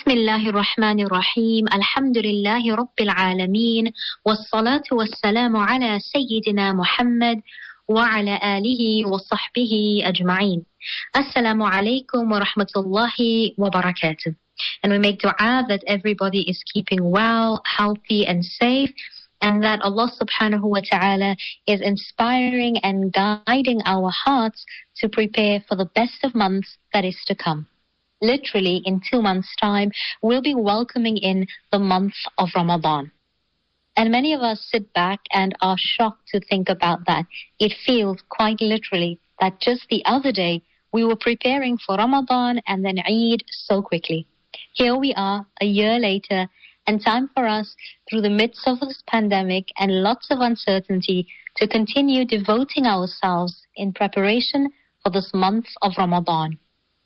بسم الله الرحمن الرحيم الحمد لله رب العالمين والصلاة والسلام على سيدنا محمد وعلى آله وصحبه أجمعين. Assalamu alaikum wa rahmatullahi wa barakatuh. And we make dua that everybody is keeping well, healthy and safe, and that Allah subhanahu wa ta'ala is inspiring and guiding our hearts to prepare for the best of months that is to come. Literally, in 2 months' time, we'll be welcoming in the month of Ramadan. And many of us sit back and are shocked to think about that. It feels quite literally that just the other day, we were preparing for Ramadan and then Eid so quickly. Here we are, a year later, and time for us, through the midst of this pandemic and lots of uncertainty, to continue devoting ourselves in preparation for this month of Ramadan.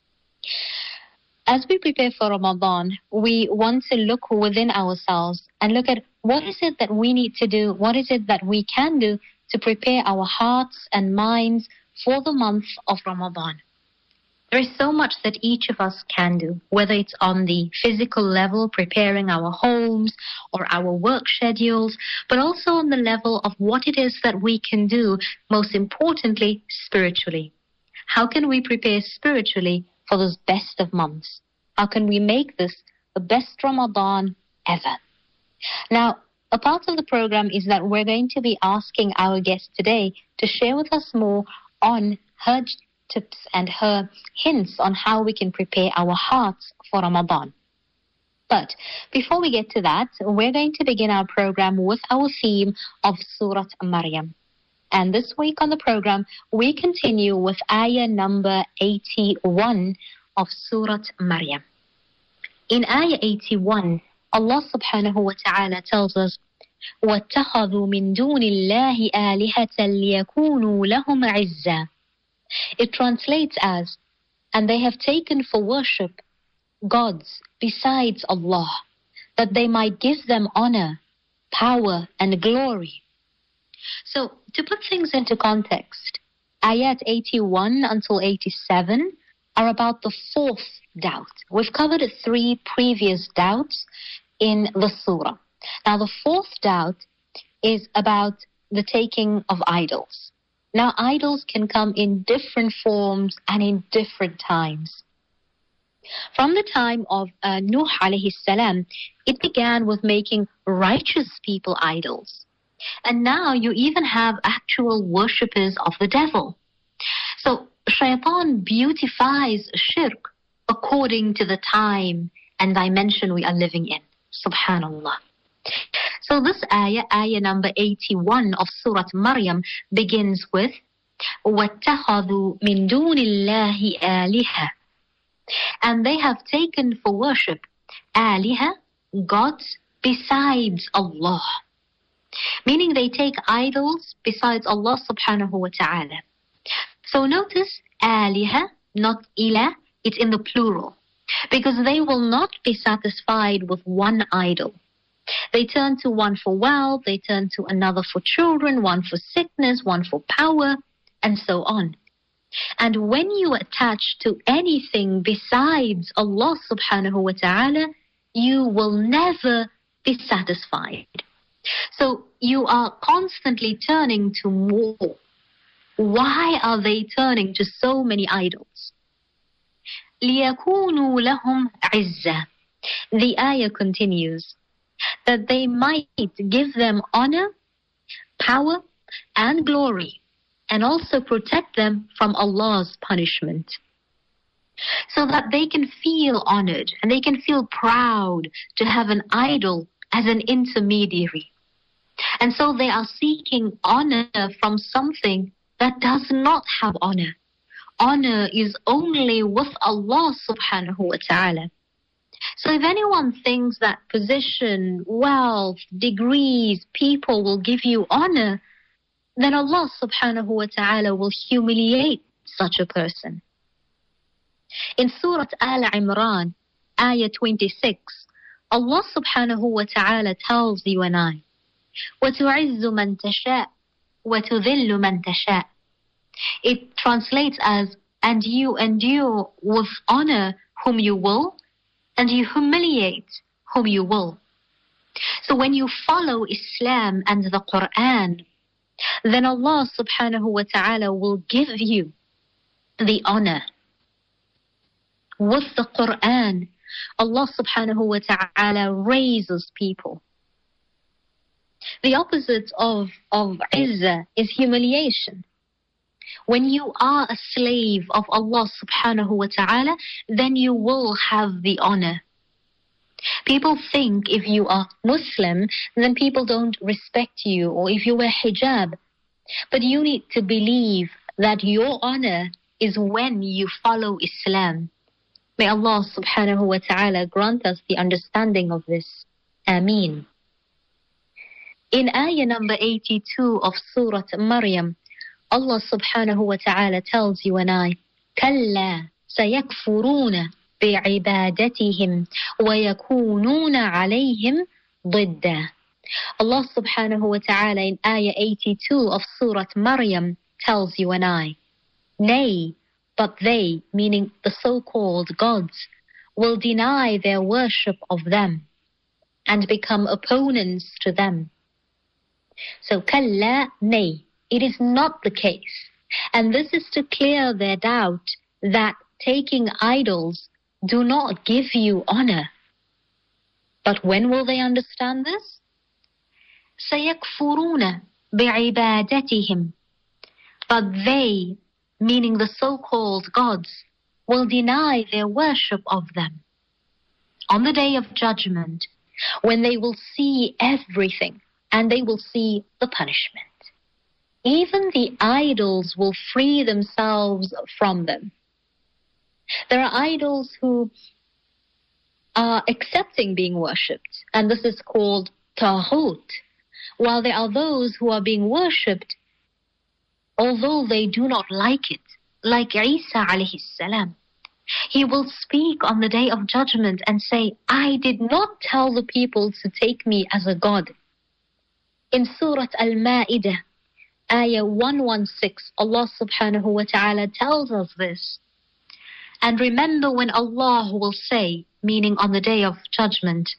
As we prepare for Ramadan, we want to look within ourselves and look at what is it that we need to do, what is it that we can do to prepare our hearts and minds for the month of Ramadan. There is so much that each of us can do, whether it's on the physical level, preparing our homes or our work schedules, but also on the level of what it is that we can do, most importantly, spiritually. How can we prepare spiritually for this best of months? How can we make this the best Ramadan ever? Now, a part of the program is that we're going to be asking our guest today to share with us more on her tips and her hints on how we can prepare our hearts for Ramadan. But before we get to that, we're going to begin our program with our theme of Surah Maryam. And this week on the program, we continue with ayah number 81 of Surah Maryam. In ayah 81, Allah subhanahu wa ta'ala tells us, وَاتَّخَذُوا مِن دُونِ اللَّهِ آلِهَةً لِيَكُونُوا لَهُمْ عِزًّا. It translates as, and they have taken for worship gods besides Allah, that they might give them honor, power and glory. So, to put things into context, ayat 81 until 87 are about the fourth doubt. We've covered 3 previous doubts in the surah. Now, the fourth doubt is about the taking of idols. Now, idols can come in different forms and in different times. From the time of Nuh alayhi salam, it began with making righteous people idols. And now you even have actual worshippers of the devil. So Shaitan beautifies shirk according to the time and dimension we are living in. Subhanallah. So this ayah number 81 of Surah Maryam begins with وَاتَّخَذُوا مِن دُونِ اللَّهِ آلِهَةً. And they have taken for worship آلِهَةً, gods besides Allah. Meaning they take idols besides Allah subhanahu wa ta'ala. So notice آلِهَةً, not ilah, it's in the plural. Because they will not be satisfied with one idol. They turn to one for wealth, they turn to another for children, one for sickness, one for power, and so on. And when you attach to anything besides Allah subhanahu wa ta'ala, you will never be satisfied. So you are constantly turning to more. Why are they turning to so many idols? لِيَكُونُوا لَهُمْ عِزًّا. The ayah continues, that they might give them honor, power, and glory, and also protect them from Allah's punishment. So that they can feel honored and they can feel proud to have an idol as an intermediary. And so they are seeking honor from something that does not have honor. Honor is only with Allah subhanahu wa ta'ala. So if anyone thinks that position, wealth, degrees, people will give you honor, then Allah subhanahu wa ta'ala will humiliate such a person. In Surah Al-Imran, ayah 26, Allah subhanahu wa ta'ala tells you and I, وَتُعِزُّ مَن تَشَاءُ وَتُذِلُّ مَن تَشَاءُ. It translates as, and you endure with honor whom you will, and you humiliate whom you will. So when you follow Islam and the Quran, then Allah subhanahu wa ta'ala will give you the honor. With the Quran, Allah subhanahu wa ta'ala raises people. The opposite of izzah is humiliation. When you are a slave of Allah subhanahu wa ta'ala, then you will have the honor. People think if you are Muslim, then people don't respect you, or if you wear hijab. But you need to believe that your honor is when you follow Islam. May Allah subhanahu wa ta'ala grant us the understanding of this. Ameen. In ayah number 82 of Surah Maryam, Allah subhanahu wa ta'ala tells you and I, كَلَّا سَيَكْفُرُونَ بِعِبَادَتِهِمْ وَيَكُونُونَ عَلَيْهِمْ ضِدًّا. Allah subhanahu wa ta'ala in ayah 82 of Surah Maryam tells you and I, nay, but they, meaning the so-called gods, will deny their worship of them and become opponents to them. So, kalla, nay, it is not the case. And this is to clear their doubt that taking idols do not give you honor. But when will they understand this? سَيَكْفُرُونَ بِعِبَادَتِهِمْ. But they, meaning the so-called gods, will deny their worship of them. On the day of judgment, when they will see everything and they will see the punishment. Even the idols will free themselves from them. There are idols who are accepting being worshipped, and this is called taghut, while there are those who are being worshipped although they do not like it, like Isa alayhi salam. He will speak on the day of judgment and say, I did not tell the people to take me as a god. In Surah Al-Ma'idah, ayah 116, Allah subhanahu wa ta'ala tells us this. And remember when Allah will say, meaning on the day of judgment,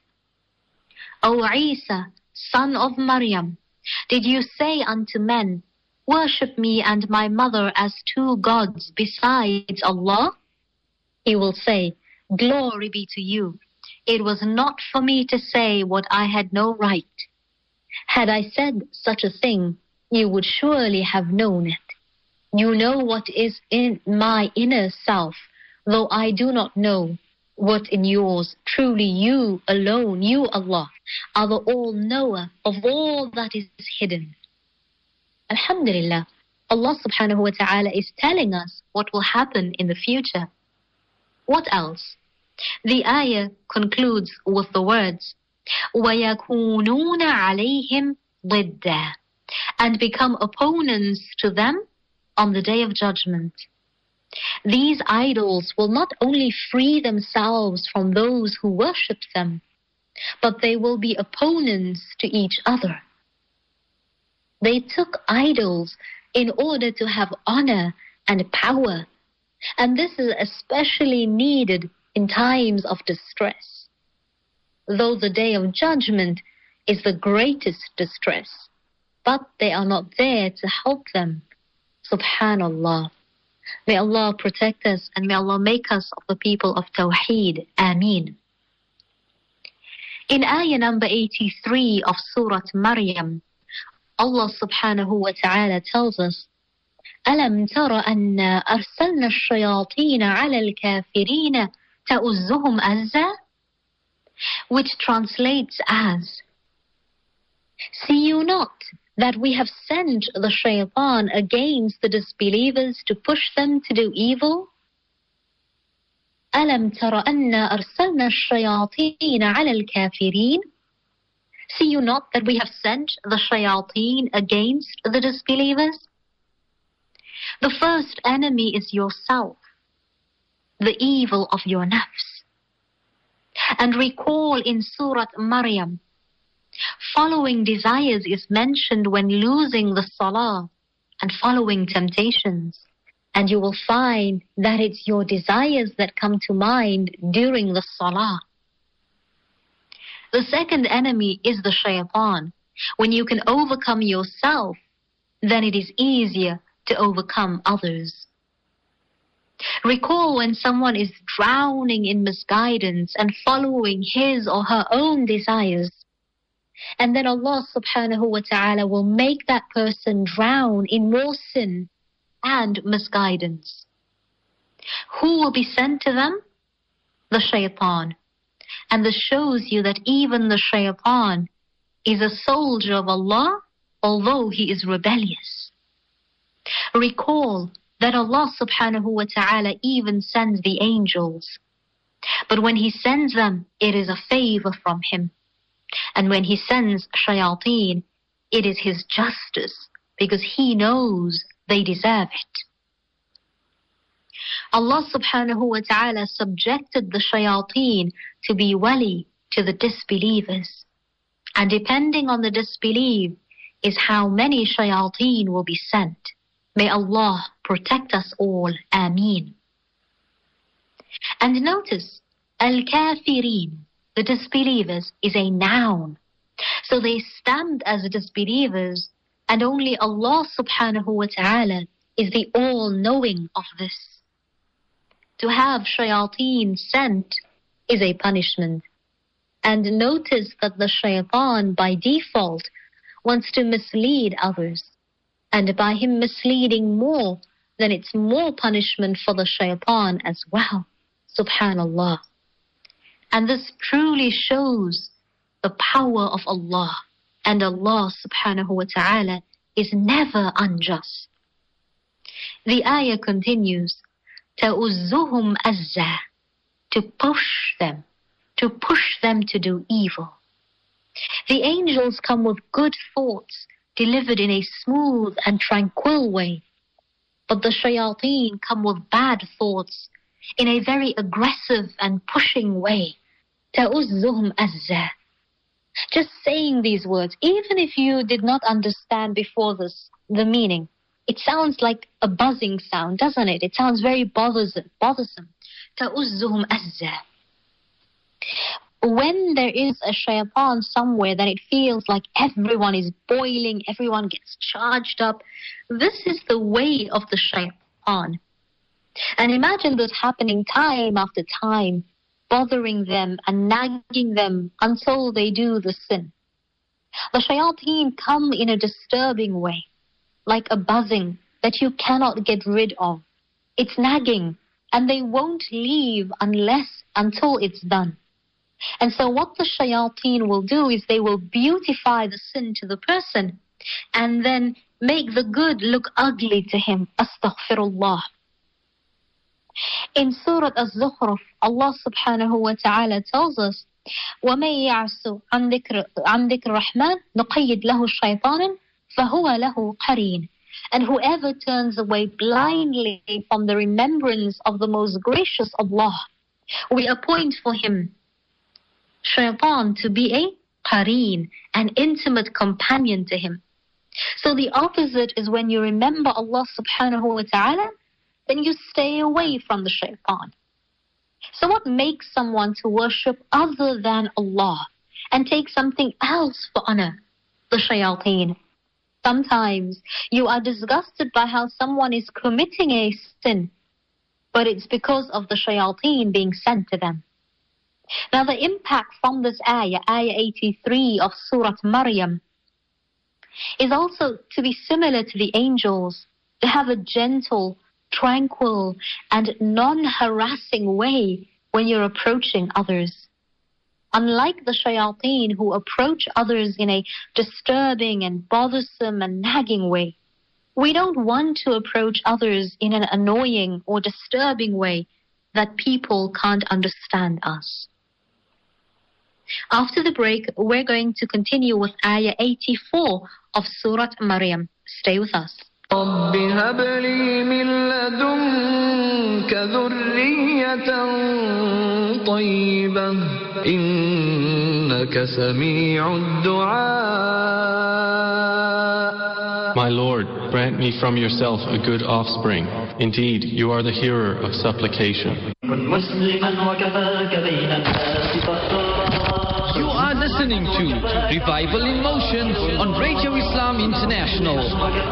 O Isa, son of Maryam, did you say unto men, worship me and my mother as two gods besides Allah? He will say, glory be to you. It was not for me to say what I had no right. Had I said such a thing, you would surely have known it. You know what is in my inner self, though I do not know what in yours. Truly you alone, you Allah, are the all-knower of all that is hidden. Alhamdulillah, Allah subhanahu wa ta'ala is telling us what will happen in the future. What else? The ayah concludes with the words, وَيَكُونُونَ عَلَيْهِمْ ضِدًّا, and become opponents to them on the day of judgment. These idols will not only free themselves from those who worship them, but they will be opponents to each other. They took idols in order to have honor and power, and this is especially needed in times of distress. Though the day of judgment is the greatest distress, but they are not there to help them. Subhanallah. May Allah protect us and may Allah make us of the people of Tawheed. Ameen. In ayah number 83 of Surah Maryam, Allah subhanahu wa ta'ala tells us, أَلَمْ تَرَ أَنَّا أَرْسَلْنَا الشَّيَاطِينَ عَلَى الْكَافِرِينَ تَأُزُّهُمْ أَزًّا, which translates as, see you not that we have sent the shaitan against the disbelievers to push them to do evil? أَلَمْ تَرَ أَنَّا أَرْسَلْنَا الشَّيَاطِينَ عَلَى الْكَافِرِينَ, see you not that we have sent the shayateen against the disbelievers? The first enemy is yourself, the evil of your nafs. And recall in Surah Maryam, following desires is mentioned when losing the salah and following temptations. And you will find that it's your desires that come to mind during the salah. The second enemy is the shaitan. When you can overcome yourself, then it is easier to overcome others. Recall when someone is drowning in misguidance and following his or her own desires, and then Allah subhanahu wa ta'ala will make that person drown in more sin and misguidance. Who will be sent to them? The shaitan. And this shows you that even the shaitan is a soldier of Allah, although he is rebellious. Recall that Allah subhanahu wa ta'ala even sends the angels. But when he sends them, it is a favor from him. And when he sends shayateen, it is his justice, because he knows they deserve it. Allah subhanahu wa ta'ala subjected the shayateen to be wali to the disbelievers. And depending on the disbelief is how many shayateen will be sent. May Allah protect us all. Ameen. And notice, al-kafirin, the disbelievers, is a noun. So they stand as disbelievers, and only Allah subhanahu wa ta'ala is the all-knowing of this. To have shayateen sent is a punishment. And notice that the shaitan by default wants to mislead others. And by him misleading more, then it's more punishment for the shaitan as well. Subhanallah. And this truly shows the power of Allah. And Allah subhanahu wa ta'ala is never unjust. The ayah continues, تَأُزُّهُمْ أَزَّةً, to push them to do evil. The angels come with good thoughts, delivered in a smooth and tranquil way. But the shayateen come with bad thoughts, in a very aggressive and pushing way. تَأُزُّهُمْ أَزَّةً. Just saying these words, even if you did not understand before this the meaning, it sounds like a buzzing sound, doesn't it? It sounds very bothersome. تَأُزُّهُمْ أَزَّةً. When there is a shaitan somewhere, then it feels like everyone is boiling, everyone gets charged up. This is the way of the shaitan. And imagine this happening time after time, bothering them and nagging them until they do the sin. The shayateen come in a disturbing way, like a buzzing that you cannot get rid of. It's nagging, and they won't leave until it's done. And so what the shayateen will do is they will beautify the sin to the person and then make the good look ugly to him. Astaghfirullah. In Surah Az-Zukhruf, Allah subhanahu wa ta'ala tells us, وَمَن يَعْسُ عَن ذِكْرِ الرَّحْمَنِ نُقَيِّدْ لَهُ الشَّيْطَانًا فَهُوَ لَهُ قَرِينٌ. And whoever turns away blindly from the remembrance of the most gracious Allah, we appoint for him shaitan to be a qareen, an intimate companion to him. So the opposite is when you remember Allah subhanahu wa ta'ala, then you stay away from the shaitan. So what makes someone to worship other than Allah and take something else for honor? The shayateen. Sometimes you are disgusted by how someone is committing a sin, but it's because of the shayateen being sent to them. Now the impact from this ayah 83 of Surah Maryam, is also to be similar to the angels, to have a gentle, tranquil, and non-harassing way when you're approaching others. Unlike the shayateen who approach others in a disturbing and bothersome and nagging way, we don't want to approach others in an annoying or disturbing way that people can't understand us. After the break, we're going to continue with ayah 84 of Surah Maryam. Stay with us. رَبِّ هَبْ لِي مِن لَّدُنكَ ذُرِّيَّةً طَيِّبَةً إِنَّكَ سَمِيعُ الدُّعَاءِ. My Lord, grant me from yourself a good offspring. Indeed, you are the hearer of supplication. You are the listening to Revival in Motion on Radio Islam International.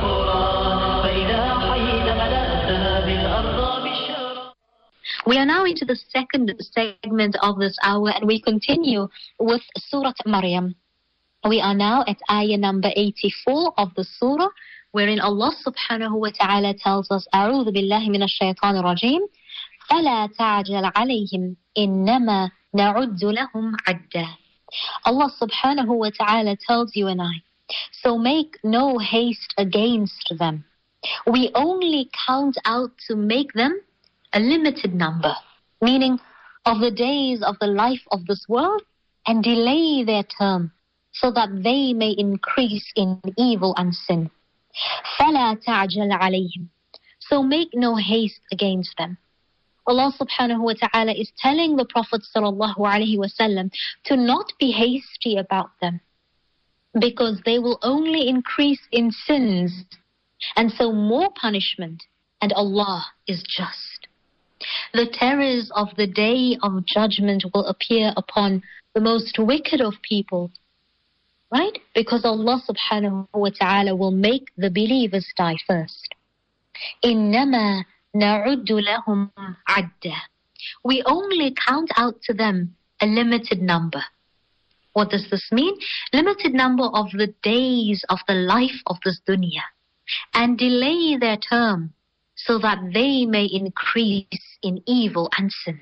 We are now into the second segment of this hour, and we continue with Surah Maryam. We are now at ayah number 84 of the surah, wherein Allah subhanahu wa ta'ala tells us, أعوذ بالله من الشيطان الرجيم فلا تعجل عليهم إنما نعد لهم عدا. Allah subhanahu wa ta'ala tells you and I, so make no haste against them. We only count out to make them a limited number, meaning of the days of the life of this world, and delay their term so that they may increase in evil and sin. فَلَا تَعْجَلْ عَلَيْهِمْ. So make no haste against them. Allah subhanahu wa ta'ala is telling the Prophet sallallahu alaihi wasallam to not be hasty about them, because they will only increase in sins, and so more punishment, and Allah is just. The terrors of the day of judgment will appear upon the most wicked of people, right? Because Allah subhanahu wa ta'ala will make the believers die first. إِنَّمَا نَعُدُّ لَهُمْ عَدًّا. We only count out to them a limited number. What does this mean? Limited number of the days of the life of this dunya, and delay their term so that they may increase in evil and sins.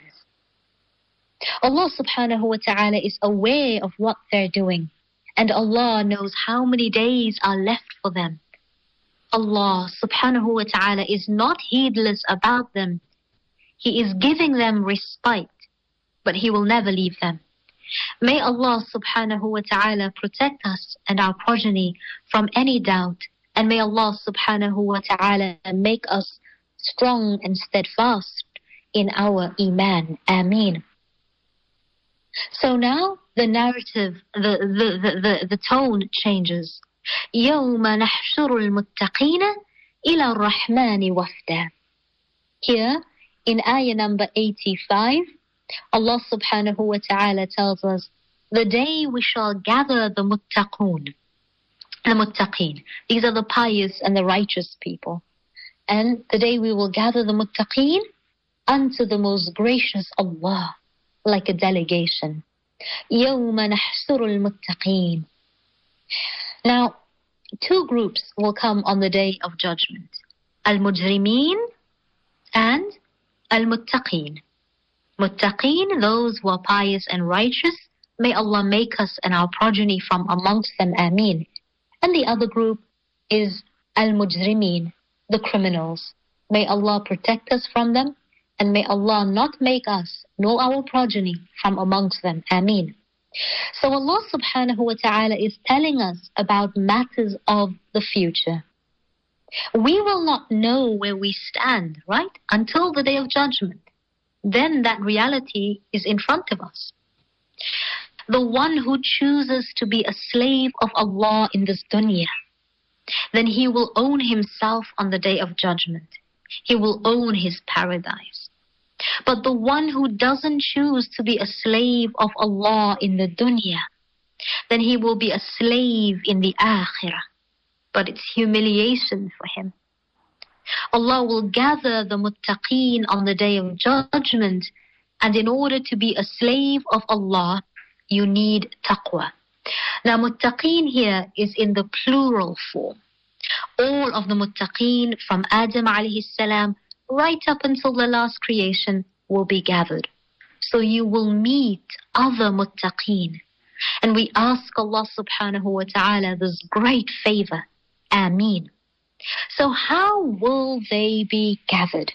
Allah subhanahu wa ta'ala is aware of what they're doing, and Allah knows how many days are left for them. Allah subhanahu wa ta'ala is not heedless about them. He is giving them respite, but He will never leave them. May Allah subhanahu wa ta'ala protect us and our progeny from any doubt, and may Allah subhanahu wa ta'ala make us strong and steadfast in our iman. Ameen. So now the narrative, the tone changes. يَوْمَ نَحْشُرُ الْمُتَّقِينَ إِلَى الرَّحْمَنِ وَفْدًا. Here in ayah number 85, Allah subhanahu wa ta'ala tells us, the day we shall gather the muttaqeen. These are the pious and the righteous people. And the day we will gather the muttaqeen unto the most gracious Allah, like a delegation. يَوْمَ نَحْشُرُ الْمُتَّقِينَ. Now, two groups will come on the day of judgment. Al-Mujrimeen and Al-Muttaqeen. Muttaqeen, those who are pious and righteous, may Allah make us and our progeny from amongst them. Ameen. And the other group is Al-Mujrimeen, the criminals. May Allah protect us from them, and may Allah not make us nor our progeny from amongst them. Ameen. So Allah subhanahu wa ta'ala is telling us about matters of the future. We will not know where we stand, right, until the day of judgment. Then that reality is in front of us. The one who chooses to be a slave of Allah in this dunya, then he will own himself on the day of judgment. He will own his paradise. But the one who doesn't choose to be a slave of Allah in the dunya, then he will be a slave in the akhirah. But it's humiliation for him. Allah will gather the muttaqeen on the day of judgment, and in order to be a slave of Allah, you need taqwa. Now, muttaqeen here is in the plural form. All of the muttaqeen from Adam alayhi salam right up until the last creation will be gathered. So you will meet other muttaqeen. And we ask Allah subhanahu wa ta'ala this great favor. Ameen. So how will they be gathered?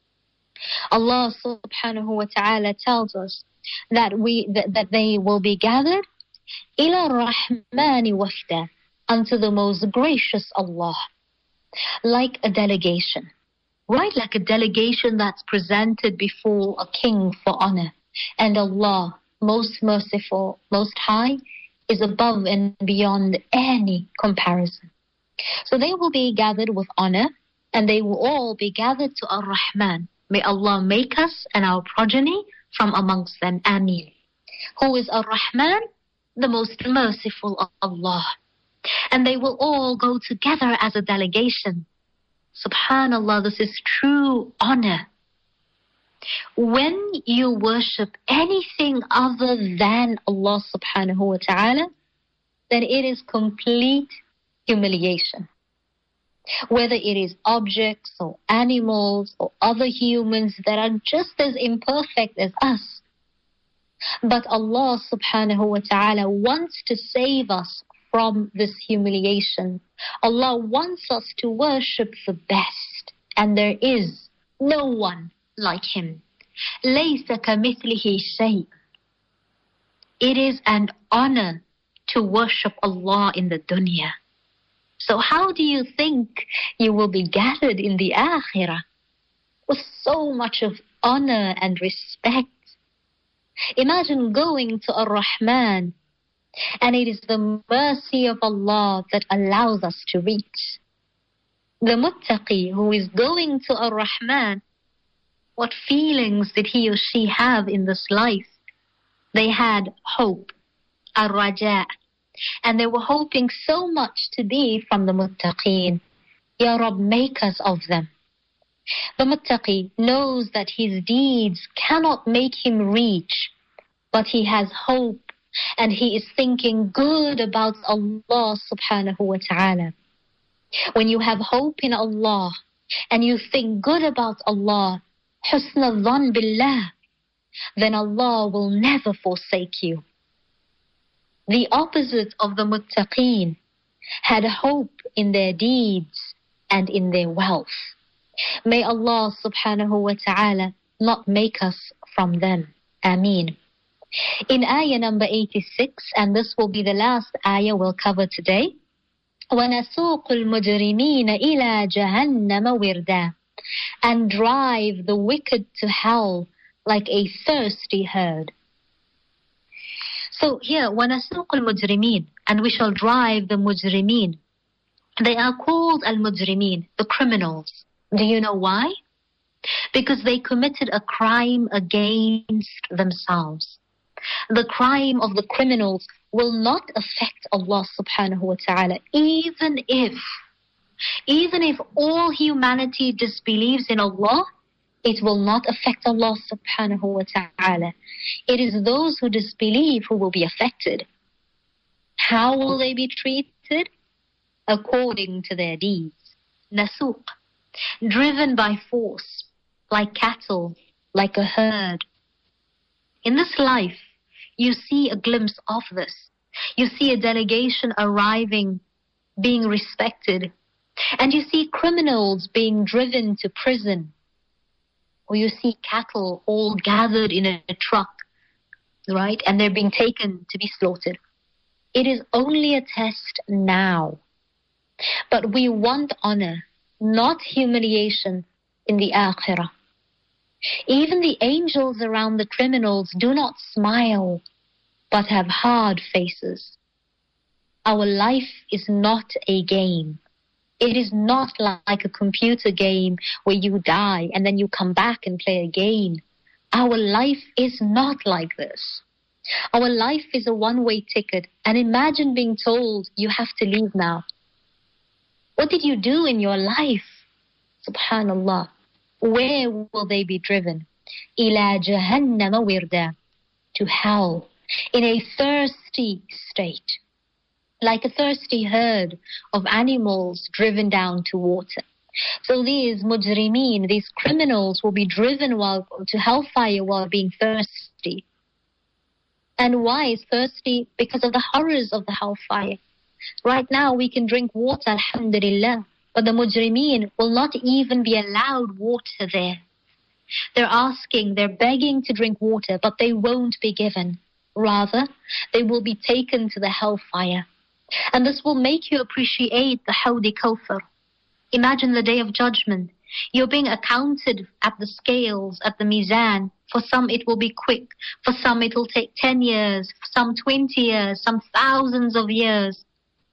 Allah subhanahu wa ta'ala tells us that they will be gathered ila rahmani wafda, unto the most gracious Allah, like a delegation. Right, like a delegation that's presented before a king for honor. And Allah, most merciful, most high, is above and beyond any comparison. So they will be gathered with honor, and they will all be gathered to Ar-Rahman. May Allah make us and our progeny from amongst them. Ameen. Who is Ar-Rahman? the most merciful of Allah. And they will all go together as a delegation. Subhanallah, this is true honor. When you worship anything other than Allah subhanahu wa ta'ala, then it is complete humiliation. Whether it is objects or animals or other humans that are just as imperfect as us. But Allah subhanahu wa ta'ala wants to save us from this humiliation. Allah wants us to worship the best. And there is no one like Him. لَيْسَ كَمِثْلِهِ شَيْءٍ. It is an honor to worship Allah in the dunya. So how do you think you will be gathered in the akhirah? With so much of honor and respect. Imagine going to Ar-Rahman, and it is the mercy of Allah that allows us to reach. The muttaqi who is going to Ar-Rahman, what feelings did he or she have in this life? They had hope, ar-raja, and they were hoping so much to be from the muttaqeen. Ya Rabb, make us of them. The muttaqi knows that his deeds cannot make him reach, but he has hope and he is thinking good about Allah subhanahu wa ta'ala. When you have hope in Allah and you think good about Allah, husn al-dhan billah, then Allah will never forsake you. The opposite of the muttaqeen had hope in their deeds and in their wealth. May Allah subhanahu wa ta'ala not make us from them. Ameen. In ayah number 86, and this will be the last ayah we'll cover today, وَنَسُوقُ الْمُجْرِمِينَ إِلَى جَهَنَّمَ وِرْدًا, and drive the wicked to hell like a thirsty herd. So here, وَنَسُوقُ الْمُجْرِمِينَ, and we shall drive the mujrimeen. They are called al-mujrimeen, the criminals. Do you know why? Because they committed a crime against themselves. The crime of the criminals will not affect Allah subhanahu wa ta'ala, even if all humanity disbelieves in Allah, it will not affect Allah subhanahu wa ta'ala. It is those who disbelieve who will be affected. How will they be treated? According to their deeds. Nasuq, driven by force, like cattle, like a herd. In this life, you see a glimpse of this. You see a delegation arriving, being respected. And you see criminals being driven to prison. Or you see cattle all gathered in a truck, right? And they're being taken to be slaughtered. It is only a test now. But we want honor, not humiliation in the akhirah. Even the angels around the criminals do not smile, but have hard faces. Our life is not a game. It is not like a computer game where you die and then you come back and play again. Our life is not like this. Our life is a one-way ticket. And imagine being told you have to leave now. What did you do in your life? Subhanallah. Where will they be driven? إِلَى جَهَنَّمَ وِرْدًا, to hell, in a thirsty state, like a thirsty herd of animals driven down to water. So these mujrimeen, these criminals, will be driven to hellfire while being thirsty. And why is thirsty? Because of the horrors of the hellfire. Right now we can drink water, alhamdulillah. But the mujrimeen will not even be allowed water there. They're begging to drink water, but they won't be given. Rather, they will be taken to the hellfire. And this will make you appreciate the Hawdi Kawthar. Imagine the day of judgment. You're being accounted at the scales, at the mizan. For some it will be quick. For some it will take 10 years. For some 20 years. Some thousands of years.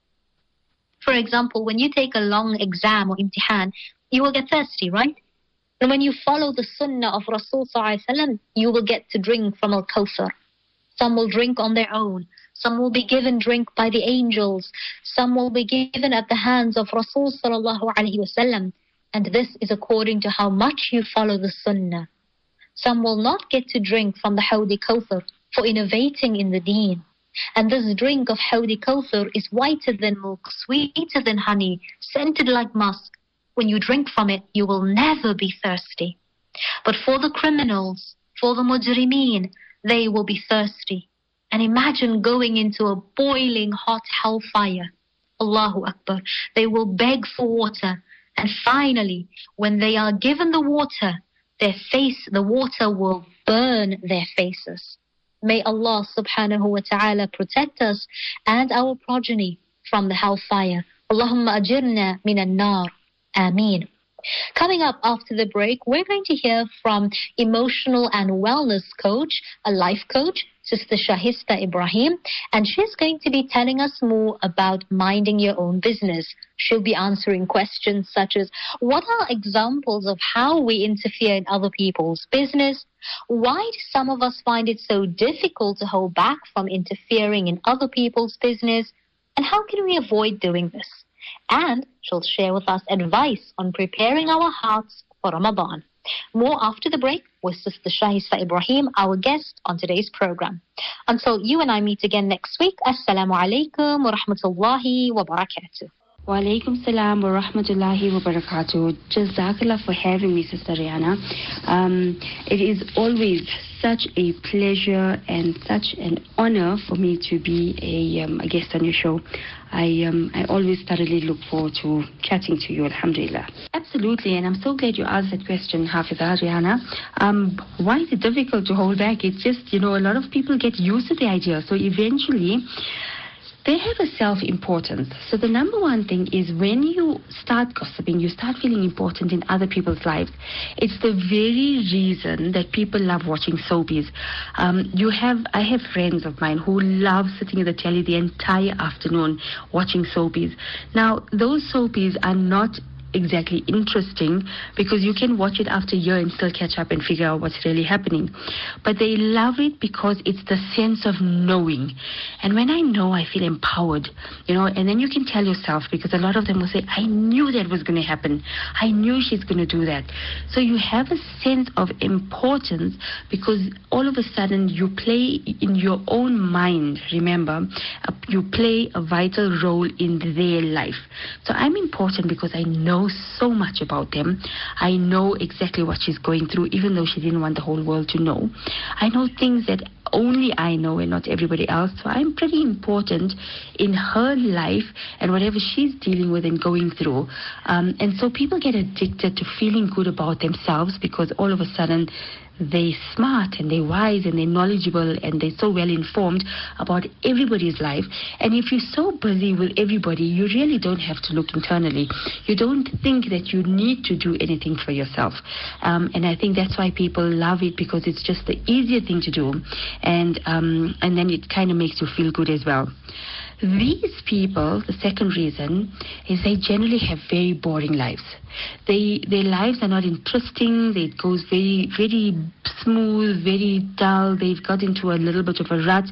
For example, when you take a long exam or imtihan, you will get thirsty, right? And when you follow the sunnah of Rasul sallallahu alaihi wasallam, you will get to drink from al-Kawthar. Some will drink on their own. Some will be given drink by the angels. Some will be given at the hands of Rasul sallallahu alaihi wasallam. And this is according to how much you follow the sunnah. Some will not get to drink from the Hawd Kawthar for innovating in the deen. And this drink of Hawd Kawthar is whiter than milk, sweeter than honey, scented like musk. When you drink from it, you will never be thirsty. But for the criminals, for the mujrimeen, they will be thirsty. And imagine going into a boiling hot hellfire. Allahu Akbar. They will beg for water. And finally, when they are given the water, the water will burn their faces. May Allah subhanahu wa ta'ala protect us and our progeny from the hellfire. Allahumma ajirna minan nar. Ameen. Coming up after the break, we're going to hear from emotional and wellness coach, a life coach, Sister Shahista Ibrahim, and she's going to be telling us more about minding your own business. She'll be answering questions such as, what are examples of how we interfere in other people's business? Why do some of us find it so difficult to hold back from interfering in other people's business? And how can we avoid doing this? And she'll share with us advice on preparing our hearts for Ramadan. More after the break with Sister Shahista Ibrahim, our guest on today's program. Until you and I meet again next week, Assalamu alaikum wa rahmatullahi wa barakatuh. Wa alaikum salam wa rahmatullahi wa barakatuh. Jazakallah for having me, Sister Rihanna. It is always such a pleasure and such an honor for me to be a guest on your show. I always thoroughly look forward to chatting to you, alhamdulillah. Absolutely, and I'm so glad you asked that question, Hafiza, Rihanna. Why is it difficult to hold back? It's just, a lot of people get used to the idea. So eventually, they have a self-importance. So the number one thing is when you start gossiping, you start feeling important in other people's lives. It's the very reason that people love watching soapies. I have friends of mine who love sitting at the telly the entire afternoon watching soapies. Now, those soapies are not exactly interesting because you can watch it after a year and still catch up and figure out what's really happening. But they love it because it's the sense of knowing. And when I know, I feel empowered, and then you can tell yourself, because a lot of them will say, I knew that was going to happen. I knew she's going to do that. So you have a sense of importance because all of a sudden you play in your own mind, remember, you play a vital role in their life. So I'm important because I know so much about them. I know exactly what she's going through, even though she didn't want the whole world to know. I know things that only I know and not everybody else. So I'm pretty important in her life and whatever she's dealing with and going through. And so people get addicted to feeling good about themselves because all of a sudden they're smart and they're wise and they're knowledgeable and they're so well informed about everybody's life. And if you're so busy with everybody, you really don't have to look internally. You don't think that you need to do anything for yourself. And I think that's why people love it, because it's just the easier thing to do. And then it kind of makes you feel good as well. These people, the second reason, is they generally have very boring lives. Their lives are not interesting. It goes very, very smooth, very dull. They've got into a little bit of a rut.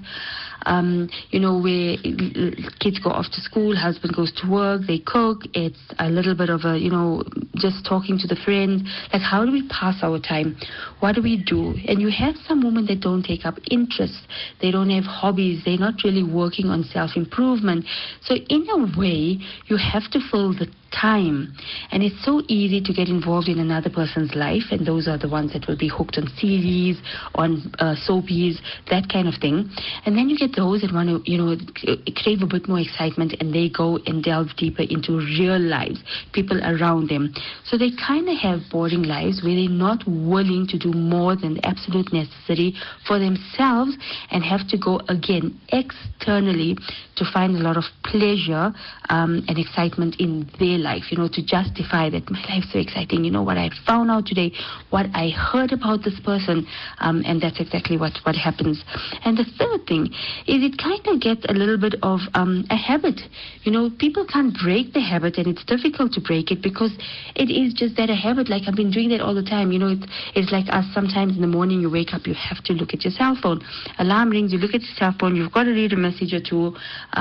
Where kids go off to school, husband goes to work, they cook. It's a little bit of a, just talking to the friends. Like, how do we pass our time? What do we do? And you have some women that don't take up interests. They don't have hobbies. They're not really working on self-improvement. So in a way, you have to fill the time. And it's so easy to get involved in another person's life, and those are the ones that will be hooked on series, on soapies, that kind of thing. And then you get those that want to, crave a bit more excitement, and they go and delve deeper into real lives, people around them. So they kind of have boring lives where they're not willing to do more than the absolute necessary for themselves and have to go again externally to find a lot of pleasure and excitement in their life, to justify that my life's so exciting. You know what I found out today, what I heard about this person, and that's exactly what happens. And the third thing is it kind of gets a little bit of a habit. People can't break the habit, and it's difficult to break it because it is just that a habit. Like I've been doing that all the time. It's like us sometimes in the morning you wake up, you have to look at your cell phone. Alarm rings, you look at your cell phone, you've got to read a message or two.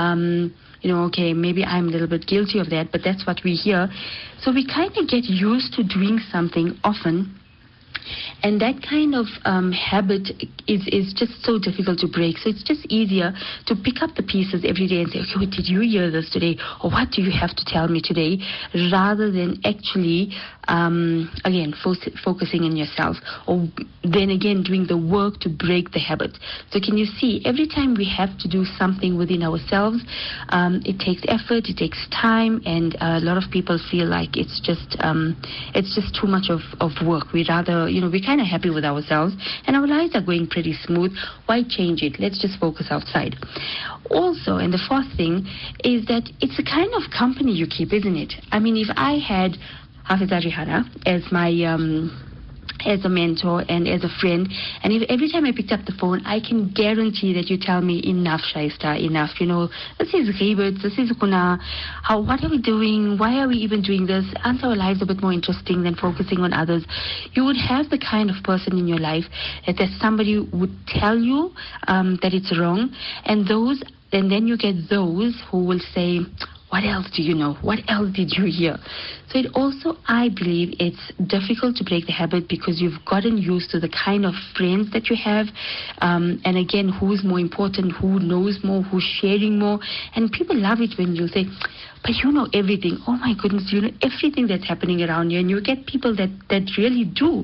Okay, maybe I'm a little bit guilty of that, but that's what we hear. So we kind of get used to doing something often. And that kind of habit is just so difficult to break. So it's just easier to pick up the pieces every day and say, okay, did you hear this today? Or what do you have to tell me today? Rather than actually, again, focusing on yourself. Or then again, doing the work to break the habit. So can you see, every time we have to do something within ourselves, it takes effort, it takes time, and a lot of people feel like it's just too much of work. We rather, we're kind of happy with ourselves and our lives are going pretty smooth. Why change it? Let's just focus outside. Also, and the fourth thing is that it's the kind of company you keep, isn't it? I mean, if I had Hafiza Rihanna as my as a mentor and as a friend, and if every time I picked up the phone, I can guarantee that you tell me, enough, Shaista, enough, this is ghibet, this is guna, what are we doing, why are we even doing this, aren't our lives a bit more interesting than focusing on others? You would have the kind of person in your life that somebody would tell you that it's wrong, and then you get those who will say, what else do you know? What else did you hear? So it also, I believe, it's difficult to break the habit because you've gotten used to the kind of friends that you have. And again, who's more important, who knows more, who's sharing more. And people love it when you say, but you know everything. Oh my goodness, you know everything that's happening around you. And you get people that really do.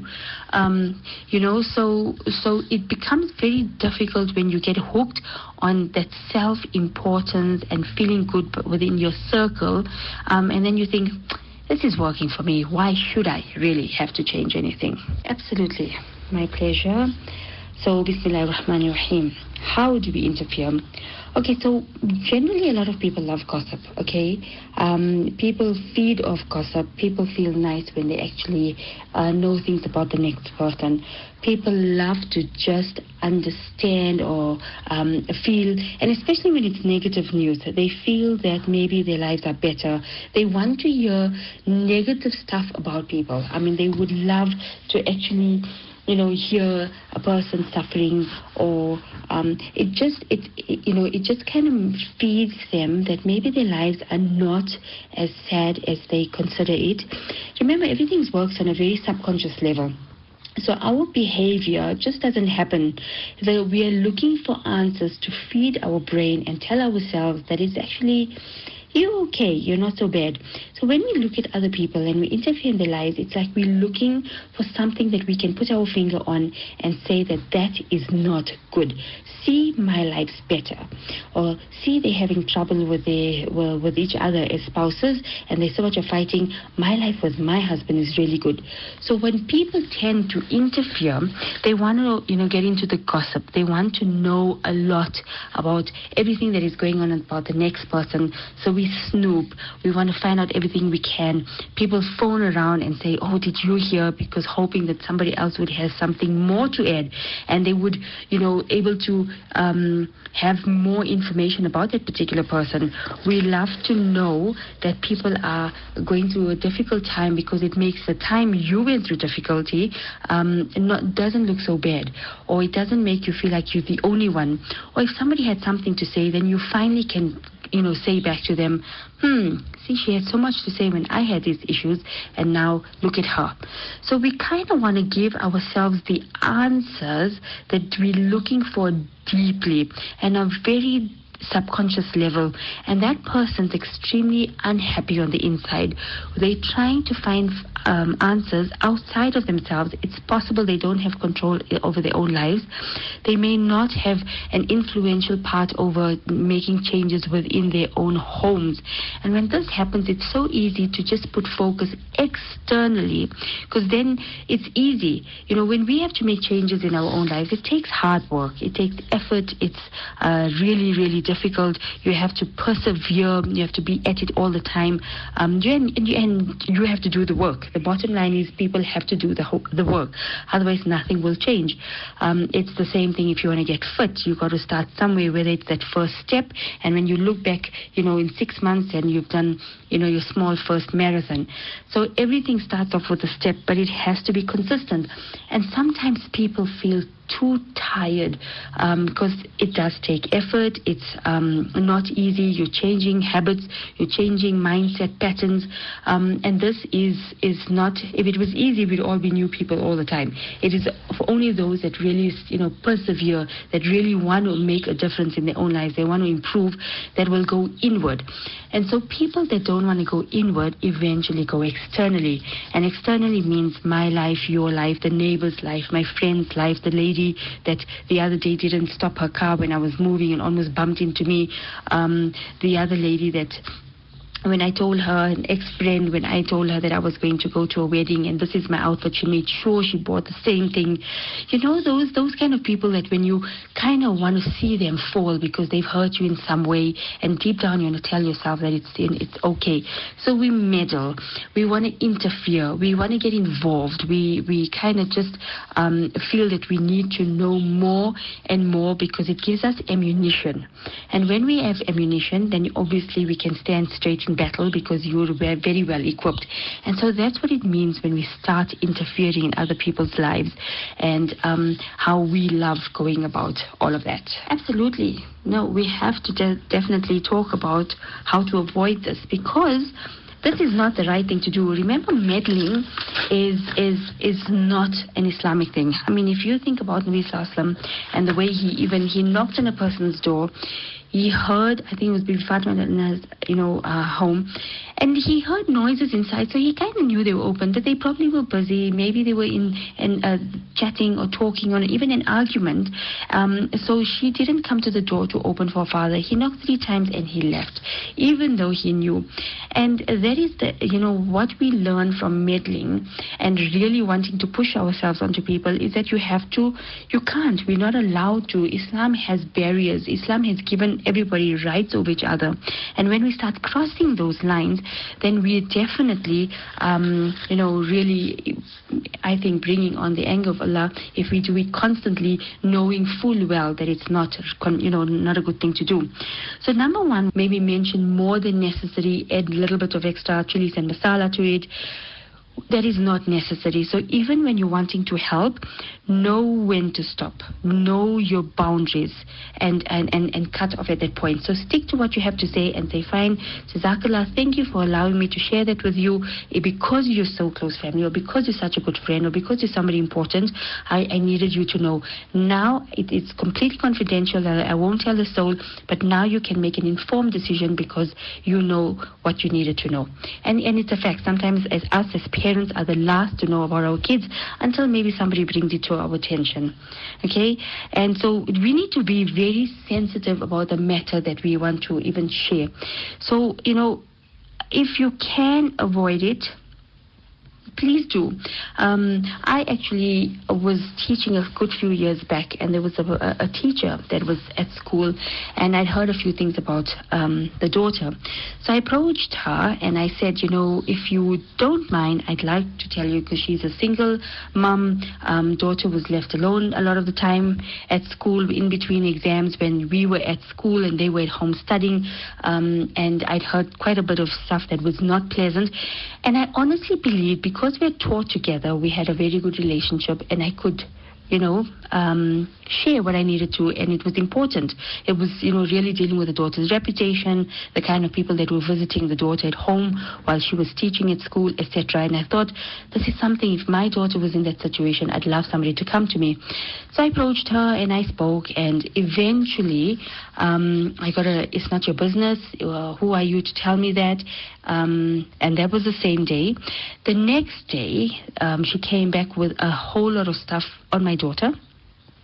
So it becomes very difficult when you get hooked on that self-importance and feeling good within your circle. And then you think, this is working for me. Why should I really have to change anything? Absolutely. My pleasure. So, Bismillah ar-Rahman ar-Rahim. How do we interfere? Okay, so generally a lot of people love gossip, okay? People feed off gossip. People feel nice when they actually know things about the next person. People love to just understand or feel, and especially when it's negative news, they feel that maybe their lives are better. They want to hear negative stuff about people. I mean, they would love to actually hear a person suffering, or it just kind of feeds them that maybe their lives are not as sad as they consider it. Remember, everything works on a very subconscious level. So our behavior just doesn't happen. So we are looking for answers to feed our brain and tell ourselves that it's actually, you're okay, you're not so bad. So when we look at other people and we interfere in their lives, it's like we're looking for something that we can put our finger on and say that that is not good. See, my life's better. Or see, they're having trouble with each other as spouses and there's so much of fighting. My life with my husband is really good. So when people tend to interfere, they want to get into the gossip. They want to know a lot about everything that is going on about the next person. So we snoop. We want to find out everything we can. People phone around and say, oh, did you hear? Because hoping that somebody else would have something more to add, and they would, able to have more information about that particular person. We love to know that people are going through a difficult time because it makes the time you went through difficulty doesn't look so bad, or it doesn't make you feel like you're the only one. Or if somebody had something to say, then you finally can say back to them, see, she had so much to say when I had these issues, and now look at her. So we kind of want to give ourselves the answers that we're looking for deeply and a very subconscious level, and that person's extremely unhappy on the inside. They're trying to find answers outside of themselves. It's possible they don't have control over their own lives. They may not have an influential part over making changes within their own homes. And when this happens, it's so easy to just put focus externally, because then it's easy. When we have to make changes in our own lives, it takes hard work. It takes effort. It's really, really difficult. difficult. You have to persevere. You have to be at it all the time. And you have to do the work. The bottom line is people have to do the work. Otherwise, nothing will change. It's the same thing if you want to get fit. You've got to start somewhere, whether it's that first step. And when you look back, in 6 months and you've done, your small first marathon. So everything starts off with a step, but it has to be consistent. And sometimes people feel too tired because it does take effort. It's not easy. You're changing habits. You're changing mindset patterns. And this is not, if it was easy, we'd all be new people all the time. It is for only those that really, persevere, that really want to make a difference in their own lives. They want to improve, that will go inward. And so people that don't want to go inward eventually go externally. And externally means my life, your life, the neighbor's life, my friend's life, the lady that the other day didn't stop her car when I was moving and almost bumped into me, the other lady that when I told her, an ex-friend, when I told her that I was going to go to a wedding and this is my outfit, she made sure she bought the same thing. Those kind of people that when you kind of want to see them fall because they've hurt you in some way, and deep down you want to tell yourself that it's okay. So we meddle. We want to interfere. We want to get involved. We kind of just feel that we need to know more and more because it gives us ammunition. And when we have ammunition, then obviously we can stand straight in battle because you're very well equipped. And so that's what it means when we start interfering in other people's lives and how we love going about all of that. Absolutely. No, we have to definitely talk about how to avoid this because this is not the right thing to do. Remember, meddling is not an Islamic thing. I mean, if you think about Nabi Sallallahu Alaihi Wasallam and the way he knocked on a person's door, he heard, I think it was Bibi Fatima in his, home, and he heard noises inside, so he kind of knew they were open, that they probably were busy, maybe they were in chatting or talking or even an argument. So she didn't come to the door to open for her father. He knocked 3 times and he left, even though he knew. And that is what we learn from meddling and really wanting to push ourselves onto people is that you can't. We're not allowed to. Islam has barriers. Islam has given everybody rights over each other. And when we start crossing those lines, then we're definitely, really, I think, bringing on the anger of Allah if we do it constantly, knowing full well that it's not a good thing to do. So number one, maybe mention more than necessary, add a little bit of extra chilies and masala to it. That is not necessary. So even when you're wanting to help, know when to stop. Know your boundaries and cut off at that point. So stick to what you have to say and say, fine, Jazakallah, thank you for allowing me to share that with you. Because you're so close family, or because you're such a good friend, or because you're somebody important, I needed you to know. Now it's completely confidential. I won't tell the soul, but now you can make an informed decision because you know what you needed to know. And it's a fact. Sometimes as parents are the last to know about our kids until maybe somebody brings it to our attention. Okay? And so we need to be very sensitive about the matter that we want to even share. So, if you can avoid it, please do. I actually was teaching a good few years back, and there was a teacher that was at school, and I'd heard a few things about the daughter. So I approached her and I said, if you don't mind, I'd like to tell you, because she's a single mom, daughter was left alone a lot of the time at school in between exams when we were at school and they were at home studying, and I'd heard quite a bit of stuff that was not pleasant. And I honestly believe because we had taught together, we had a very good relationship, and I could, share what I needed to, and it was important. It was, really dealing with the daughter's reputation, the kind of people that were visiting the daughter at home while she was teaching at school, etc. And I thought, this is something, if my daughter was in that situation, I'd love somebody to come to me. So I approached her and I spoke, and eventually I got it's not your business, who are you to tell me that? And that was the same day. The next day, she came back with a whole lot of stuff on my daughter.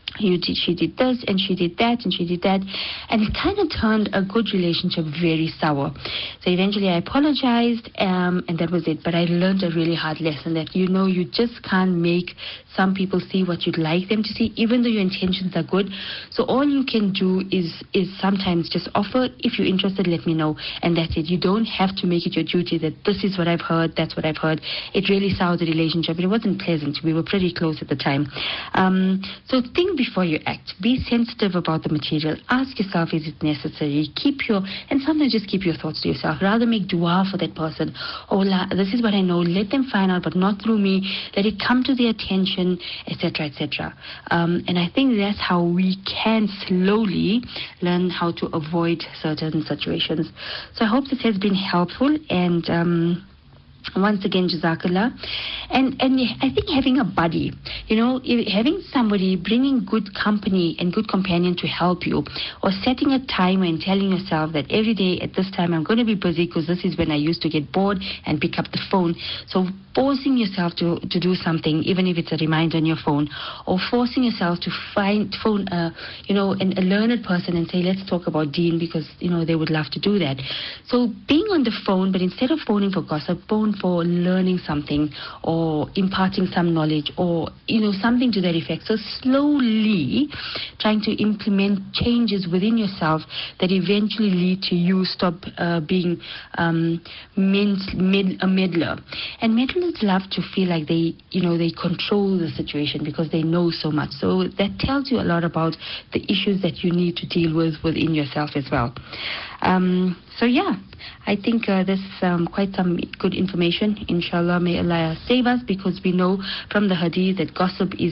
she did this and she did that and she did that, and it kind of turned a good relationship very sour. So eventually I apologized, and that was it. But I learned a really hard lesson that, you know, you just can't make some people see what you'd like them to see, even though your intentions are good. So all you can do is sometimes just offer, if you're interested, let me know, and that's it. You don't have to make it your duty that this is what I've heard, that's what I've heard. It really soured the relationship. It wasn't pleasant. We were pretty close at the time. So think before you act. Be sensitive about the material. Ask yourself, is it necessary? And sometimes just keep your thoughts to yourself. Rather make dua for that person. Oh, this is what I know. Let them find out, but not through me. Let it come to their attention, etc., etc. And I think that's how we can slowly learn how to avoid certain situations. So I hope this has been helpful, and once again, Jazakallah. And I think having a buddy, you know, having somebody, bringing good company and good companion to help you, or setting a timer and telling yourself that every day at this time I'm going to be busy because this is when I used to get bored and pick up the phone. So forcing yourself to do something, even if it's a reminder on your phone, or forcing yourself to phone a learned person and say, let's talk about Deen, because, you know, they would love to do that. So being on the phone, but instead of phoning for gossip, phone for learning something or imparting some knowledge, or, you know, something to that effect. So slowly trying to implement changes within yourself that eventually lead to you stop being a meddler. And meddlers love to feel like they control the situation because they know so much. So that tells you a lot about the issues that you need to deal with within yourself as well. So yeah, I think there's quite some good information. Inshallah, may Allah save us, because we know from the hadith that gossip is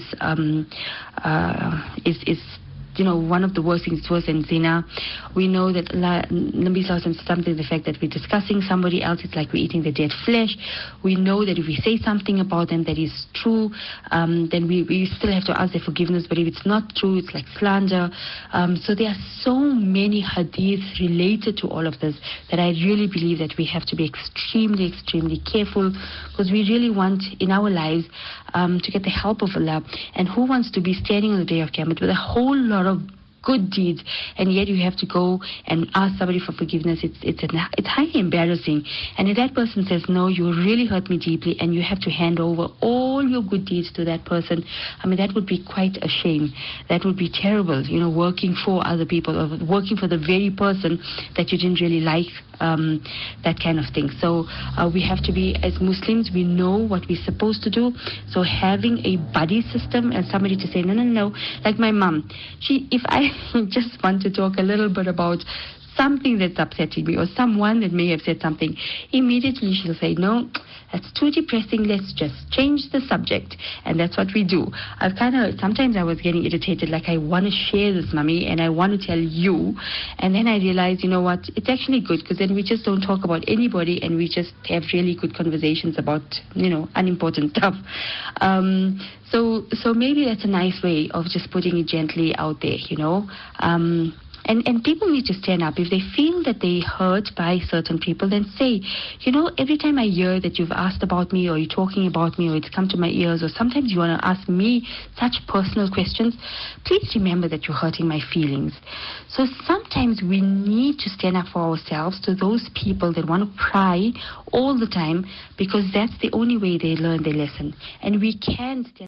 one of the worst things, worse than zina. We know that Nabi Sallallahu Alaihi Wasallam said something to the fact that we're discussing somebody else, it's like we're eating the dead flesh. We know that if we say something about them that is true, then we still have to ask their forgiveness. But if it's not true, it's like slander. So there are so many hadiths related to all of this that I really believe that we have to be extremely, extremely careful, because we really want in our lives to get the help of Allah. And who wants to be standing on the day of Qiyamah with a whole lot of good deeds, and yet you have to go and ask somebody for forgiveness? It's highly embarrassing. And if that person says, no, you really hurt me deeply, and you have to hand over all your good deeds to that person, I mean, that would be quite a shame. That would be terrible, you know, working for other people, or working for the very person that you didn't really like, that kind of thing. So we have to be, as Muslims, we know what we're supposed to do. So having a buddy system and somebody to say, no, like my mom, if I just want to talk a little bit about something that's upsetting me, or someone that may have said something, immediately she'll say, no, that's too depressing, let's just change the subject. And that's what we do. Sometimes I was getting irritated, like, I want to share this, mommy, and I want to tell you. And then I realized, you know what, it's actually good, because then we just don't talk about anybody, and we just have really good conversations about, you know, unimportant stuff. So maybe that's a nice way of just putting it gently out there, you know. And people need to stand up. If they feel that they're hurt by certain people, then say, you know, every time I hear that you've asked about me, or you're talking about me, or it's come to my ears, or sometimes you want to ask me such personal questions, please remember that you're hurting my feelings. So sometimes we need to stand up for ourselves to those people that want to cry all the time, because that's the only way they learn their lesson. And we can stand